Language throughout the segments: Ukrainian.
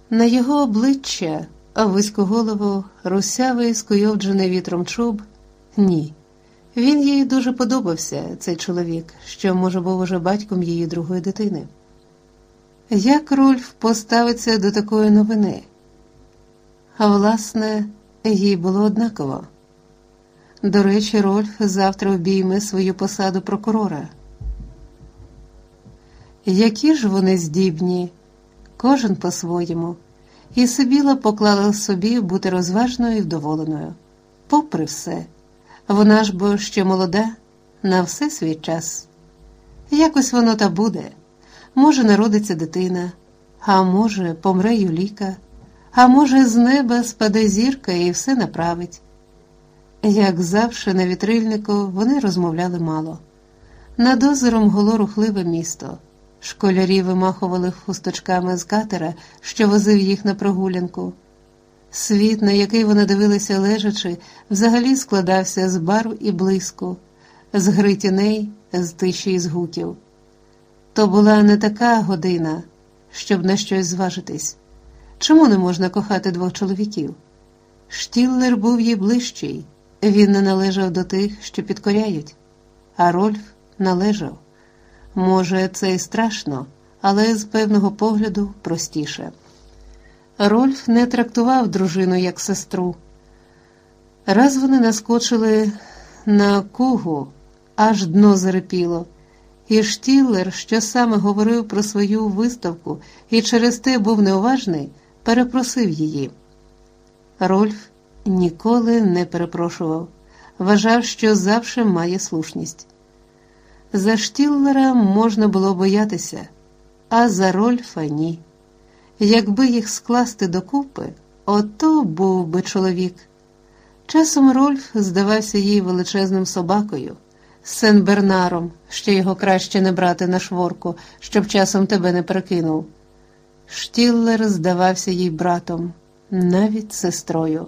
На його обличчя, вузьку голову, русявий, скуйовджений вітром чуб – ні. Він їй дуже подобався, цей чоловік, що, може, був уже батьком її другої дитини. Як Рольф поставиться до такої новини? А власне, їй було однаково. До речі, Рольф завтра обійме свою посаду прокурора. Які ж вони здібні, кожен по-своєму, і Сибіла поклала собі бути розважною і вдоволеною. Попри все, вона ж бо ще молода, на все свій час. Якось воно та буде. Може, народиться дитина, а може, помре Юліка, а може, з неба спаде зірка і все направить. Як завше на вітрильнику вони розмовляли мало. Над озером гуло рухливе місто. Школярі вимахували хусточками з катера, що возив їх на прогулянку. Світ, на який вони дивилися лежачи, взагалі складався з барв і блиску, з гри тіней, з тиші і згуків. То була не така година, щоб на щось зважитись. Чому не можна кохати двох чоловіків? Штіллер був їй ближчий, він не належав до тих, що підкоряють, а Рольф належав. Може, це і страшно, але з певного погляду простіше. Рольф не трактував дружину як сестру. Раз вони наскочили на кугу, аж дно зарипіло, і Штіллер, що саме говорив про свою виставку і через те був неуважний, перепросив її. Рольф ніколи не перепрошував, вважав, що завжди має слушність. За Штіллера можна було боятися, а за Рольфа – ні. Якби їх скласти докупи, ото був би чоловік. Часом Рольф здавався їй величезним собакою, Сен-Бернаром, що його краще не брати на шворку, щоб часом тебе не перекинув. Штіллер здавався їй братом, навіть сестрою.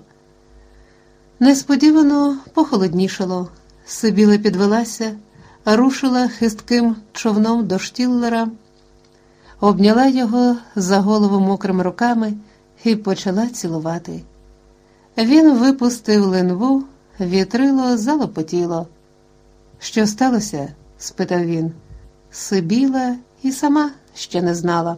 Несподівано похолоднішало. Сибіла підвелася, рушила хистким човном до Штіллера, обняла його за голову мокрими руками і почала цілувати. Він випустив линву, вітрило залопотіло. «Що сталося?» – спитав він. Сибіла і сама ще не знала.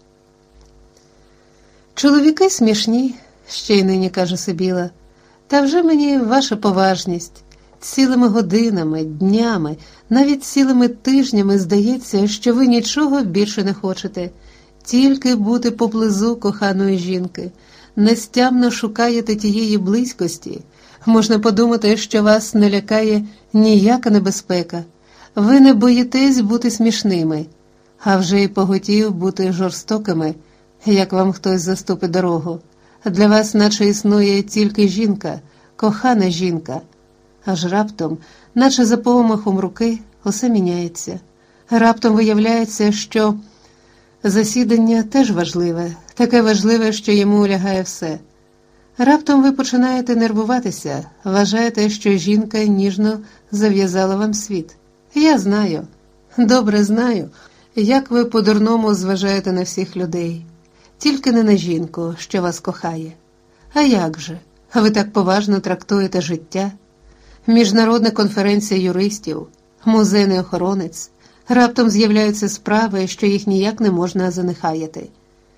«Чоловіки смішні», – ще й нині каже Сибіла. «Та вже мені ваша поважність. Цілими годинами, днями, навіть цілими тижнями здається, що ви нічого більше не хочете, тільки бути поблизу коханої жінки, нестямно шукаєте тієї близькості. Можна подумати, що вас не лякає ніяка небезпека. Ви не боїтесь бути смішними, а вже й поготів бути жорстокими, як вам хтось заступить дорогу. Для вас наче існує тільки жінка, кохана жінка. Аж раптом, наче за помахом руки, усе міняється. Раптом виявляється, що засідання теж важливе, таке важливе, що йому лягає все. Раптом ви починаєте нервуватися, вважаєте, що жінка ніжно зав'язала вам світ. Я знаю, добре знаю, як ви по-дурному зважаєте на всіх людей. Тільки не на жінку, що вас кохає. А як же? Ви так поважно трактуєте життя? Міжнародна конференція юристів, музейний охоронець. Раптом з'являються справи, що їх ніяк не можна занехаяти.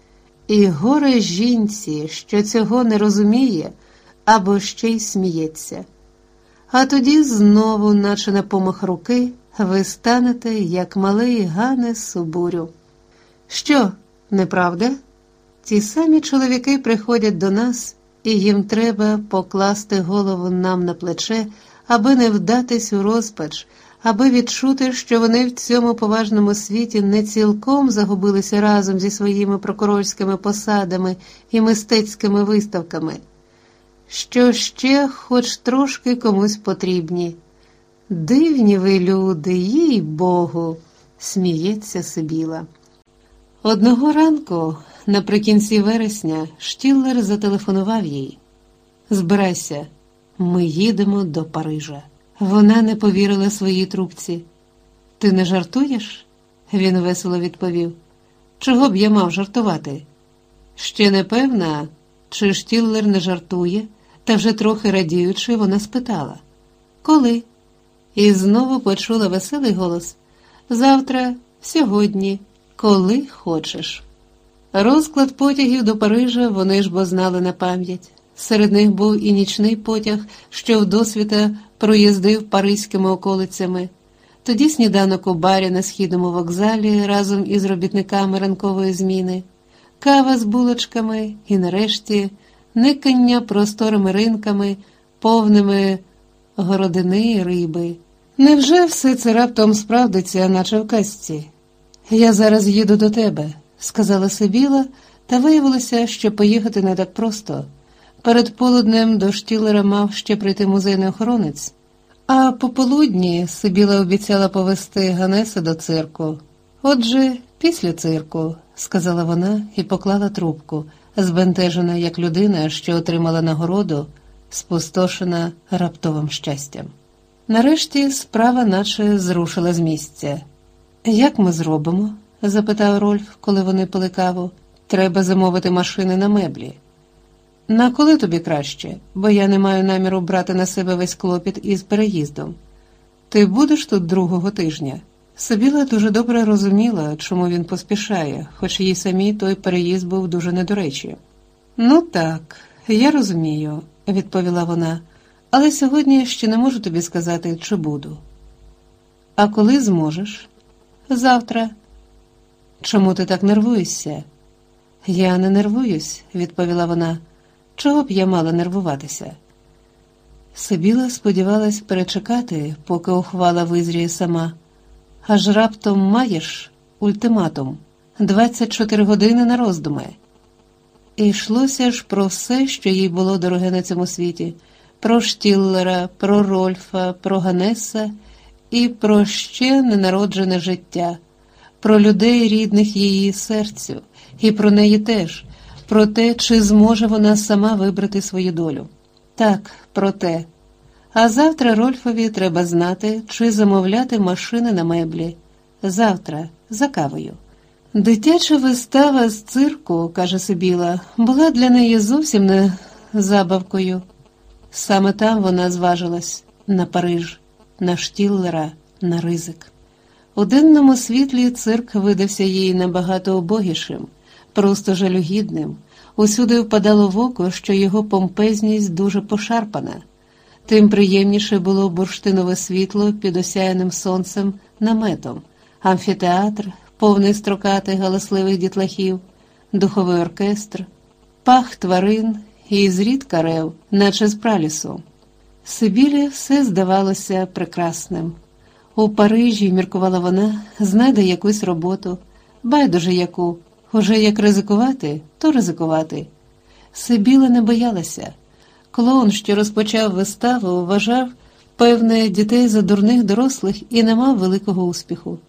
І горе жінці, що цього не розуміє, або ще й сміється. А тоді знову, наче на помах руки, ви станете, як малий Ганес у бурю. Що, неправда? Ті самі чоловіки приходять до нас, і їм треба покласти голову нам на плече, аби не вдатись у розпач, аби відчути, що вони в цьому поважному світі не цілком загубилися разом зі своїми прокурорськими посадами і мистецькими виставками, що ще хоч трошки комусь потрібні. Дивні ви люди, їй-богу, сміється Сибіла. Одного ранку, наприкінці вересня, Штіллер зателефонував їй. «Збирайся, ми їдемо до Парижа». Вона не повірила своїй трубці. «Ти не жартуєш?» Він весело відповів. «Чого б я мав жартувати?» Ще не певна, чи Штіллер не жартує, та вже трохи радіючи, вона спитала: «Коли?» І знову почула веселий голос: «Завтра, сьогодні, коли хочеш». Розклад потягів до Парижа вони ж бо знали на пам'ять. Серед них був і нічний потяг, що вдосвіта проїздив паризькими околицями. Тоді сніданок у барі на східному вокзалі разом із робітниками ранкової зміни, кава з булочками і, нарешті, никання просторими ринками, повними городини і риби. Невже все це раптом справдиться, наче в казці? «Я зараз їду до тебе», – сказала Сибіла, та виявилося, що поїхати не так просто. Перед полуднем до Штіллера мав ще прийти музейний охоронець, а пополудні Сибіла обіцяла повезти Ганеса до цирку. «Отже, після цирку», – сказала вона і поклала трубку, збентежена як людина, що отримала нагороду, спустошена раптовим щастям. Нарешті справа наче зрушила з місця. «Як ми зробимо?» – запитав Рольф, коли вони пили каву. «Треба замовити машини на меблі». «На коли тобі краще? Бо я не маю наміру брати на себе весь клопіт із переїздом. Ти будеш тут другого тижня?» Сибіла дуже добре розуміла, чому він поспішає, хоч їй самій той переїзд був дуже недоречі. «Ну так, я розумію», – відповіла вона, – «але сьогодні ще не можу тобі сказати, чи буду». «А коли зможеш?» «Завтра». «Чому ти так нервуєшся?» «Я не нервуюсь», – відповіла вона. «Чого б я мала нервуватися?» Сибіла сподівалась перечекати, поки ухвала визріє сама. Аж раптом маєш ультиматум, 24 години на роздуми. І йшлося ж про все, що їй було дороге на цьому світі, про Штіллера, про Рольфа, про Ганеса і про ще ненароджене життя, про людей, рідних її серцю, і про неї теж, про те, чи зможе вона сама вибрати свою долю. Так, про те. А завтра Рольфові треба знати, чи замовляти машини на меблі. Завтра, за кавою. Дитяча вистава з цирку, каже Сибіла, була для неї зовсім не забавкою. Саме там вона зважилась на Париж, на Штіллера, на ризик. У денному світлі цирк видався їй набагато убогішим, просто жалюгідним. Усюди впадало в око, що його помпезність дуже пошарпана. Тим приємніше було бурштинове світло під осяяним сонцем наметом, амфітеатр, повний строкатих галасливих дітлахів, духовий оркестр, пах тварин і зрідка рев, наче з пралісу. Сибілі все здавалося прекрасним. У Парижі, міркувала вона, знайде якусь роботу, байдуже яку, уже як ризикувати, то ризикувати. Сибіла не боялася. Клоун, що розпочав виставу, вважав, певне, дітей за дурних дорослих і не мав великого успіху.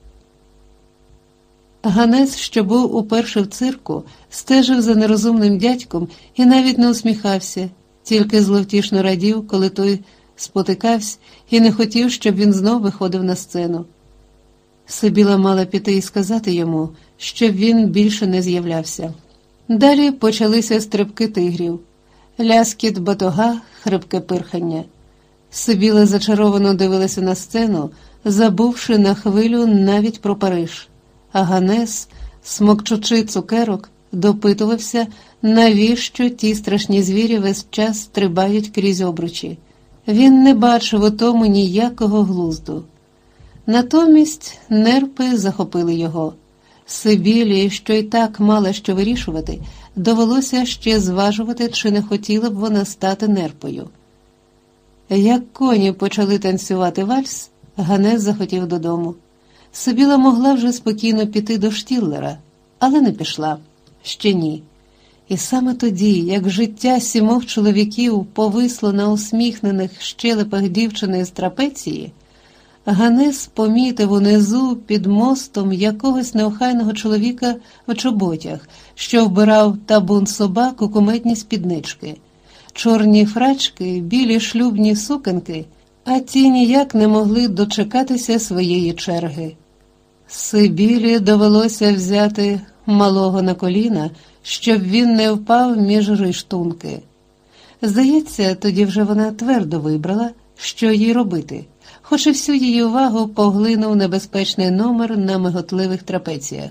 Ганес, що був уперше в цирку, стежив за нерозумним дядьком і навіть не усміхався, тільки зловтішно радів, коли той спотикався і не хотів, щоб він знов виходив на сцену. Сибіла мала піти і сказати йому, щоб він більше не з'являвся. Далі почалися стрибки тигрів, ляскіт батога, хрипке пирхання. Сибіла зачаровано дивилася на сцену, забувши на хвилю навіть про Париж. А Ганес, смокчучи цукерок, допитувався, навіщо ті страшні звірі весь час стрибають крізь обручі. Він не бачив у тому ніякого глузду. Натомість нерпи захопили його. Сибілі, що й так мала що вирішувати, довелося ще зважувати, чи не хотіла б вона стати нерпою. Як коні почали танцювати вальс, Ганес захотів додому. Сибіла могла вже спокійно піти до Штіллера, але не пішла. Ще ні. І саме тоді, як життя 7 чоловіків повисло на усміхнених щелепах дівчини з трапеції, Ганес помітив унизу під мостом якогось неохайного чоловіка в чоботях, що вбирав табун собак у кумедні спіднички, чорні фрачки, білі шлюбні сукенки, а ті ніяк не могли дочекатися своєї черги. Сибілі довелося взяти малого на коліна, щоб він не впав між риштунки. Здається, тоді вже вона твердо вибрала, що їй робити, хоч і всю її увагу поглинув небезпечний номер на миготливих трапеціях.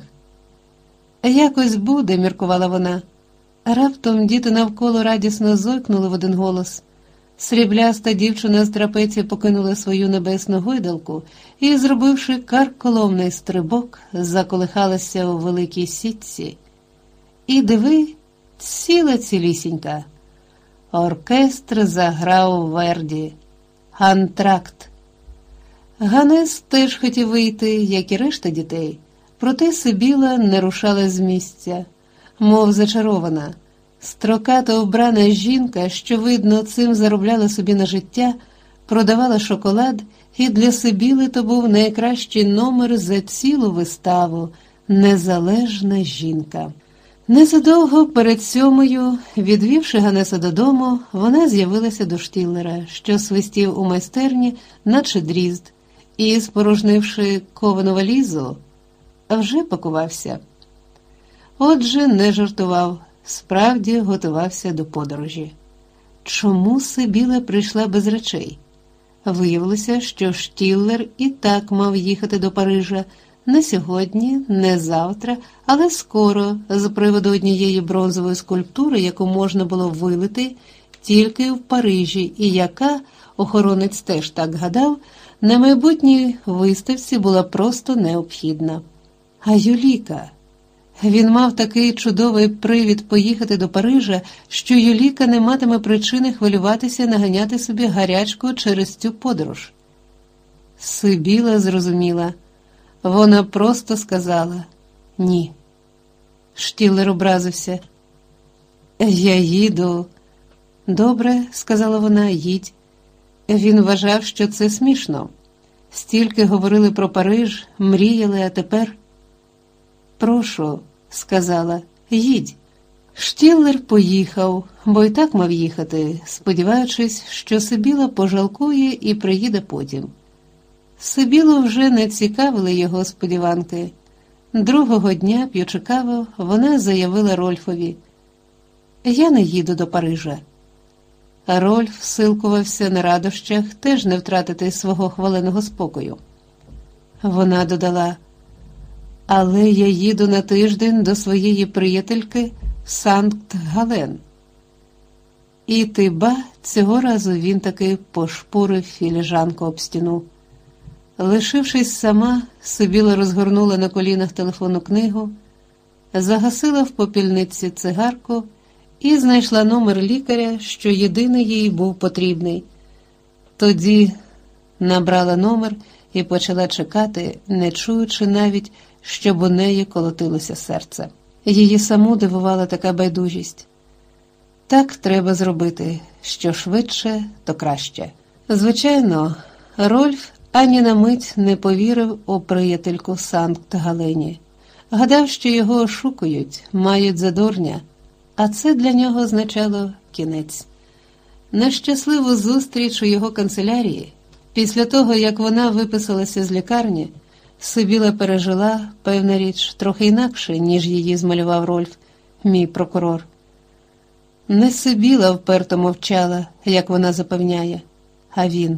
«Якось буде», – міркувала вона. Раптом діти навколо радісно зойкнули в один голос. Срібляста дівчина з трапеції покинула свою небесну гойдалку і, зробивши карколомний стрибок, заколихалася у великій сітці. І диви, ціла цілісінька. Оркестр заграв Верді. Антракт. Ганес теж хотів вийти, як і решта дітей, проте Сибіла не рушала з місця, мов зачарована. Строкато вбрана жінка, що, видно, цим заробляла собі на життя, продавала шоколад, і для Сибіли то був найкращий номер за цілу виставу «Незалежна жінка». Незадовго перед 7-ю, відвівши Ганеса додому, вона з'явилася до Штіллера, що свистів у майстерні, наче дрізд, і, спорожнивши ковану валізу, вже пакувався. Отже, не жартував, справді готувався до подорожі. Чому Сибіла прийшла без речей? Виявилося, що Штіллер і так мав їхати до Парижа, не сьогодні, не завтра, але скоро, з приводу однієї бронзової скульптури, яку можна було вилити тільки в Парижі, і яка, охоронець теж так гадав, на майбутній виставці була просто необхідна. А Юліка? Він мав такий чудовий привід поїхати до Парижа, що Юліка не матиме причини хвилюватися, наганяти собі гарячку через цю подорож. Сибіла зрозуміла. Вона просто сказала «ні». Штіллер образився. «Я їду». «Добре», – сказала вона, – «їдь». Він вважав, що це смішно. Стільки говорили про Париж, мріяли, а тепер… «Прошу», – сказала, – «їдь». Штіллер поїхав, бо й так мав їхати, сподіваючись, що Сибіла пожалкує і приїде потім. Сибілу вже не цікавили його сподіванки. Другого дня, п'ючи каву, вона заявила Рольфові: «Я не їду до Парижа». Рольф силкувався на радощах теж не втратити свого хваленого спокою. Вона додала: «Але я їду на тиждень до своєї приятельки в Санкт-Гален». І ти-ба, цього разу він таки пошпурив філіжанку об стіну. Лишившись сама, Сибіла розгорнула на колінах телефонну книгу, загасила в попільниці цигарку і знайшла номер лікаря, що єдиний їй був потрібний. Тоді набрала номер і почала чекати, не чуючи навіть, щоб у неї колотилося серце. Її саму дивувала така байдужість. Так треба зробити, що швидше, то краще. Звичайно, Рольф ані на мить не повірив у приятельку Санкт-Галені. Гадав, що його ошукують, мають за дурня, а це для нього означало кінець. Нещасливу зустріч у його канцелярії, після того, як вона виписалася з лікарні, Сибіла пережила, певна річ, трохи інакше, ніж її змалював Рольф, мій прокурор. Не Сибіла вперто мовчала, як вона запевняє, а він.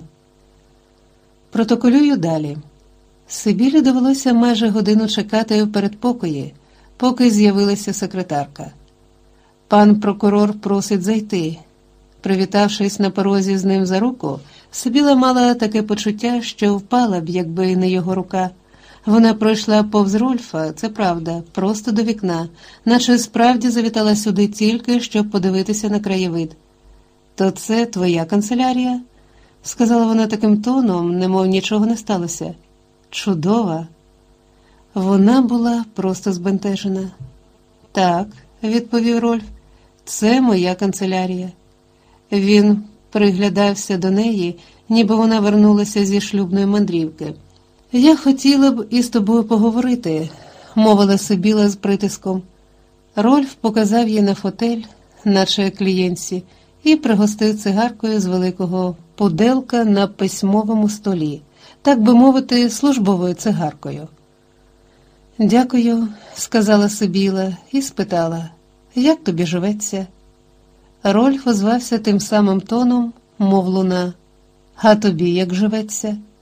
Протоколюю далі. Сибілі довелося майже годину чекати в передпокої, поки з'явилася секретарка. Пан прокурор просить зайти. Привітавшись на порозі з ним за руку, Сибіла мала таке почуття, що впала б, якби не його рука. Вона пройшла повз Рольфа, це правда, просто до вікна, наче справді завітала сюди тільки, щоб подивитися на краєвид. «То це твоя канцелярія?» – сказала вона таким тоном, немов нічого не сталося. «Чудова!» Вона була просто збентежена. «Так», – відповів Рольф, – «це моя канцелярія». Він приглядався до неї, ніби вона вернулася зі шлюбної мандрівки. «Я хотіла б із тобою поговорити», – мовила Сибіла з притиском. Рольф показав їй на фотель, наче клієнтці, і пригостив цигаркою з великого пуделка на письмовому столі, так би мовити, службовою цигаркою. Дякую, сказала Сибіла і спитала, як тобі живеться? Рольф озвався тим самим тоном, мов луна. А тобі як живеться?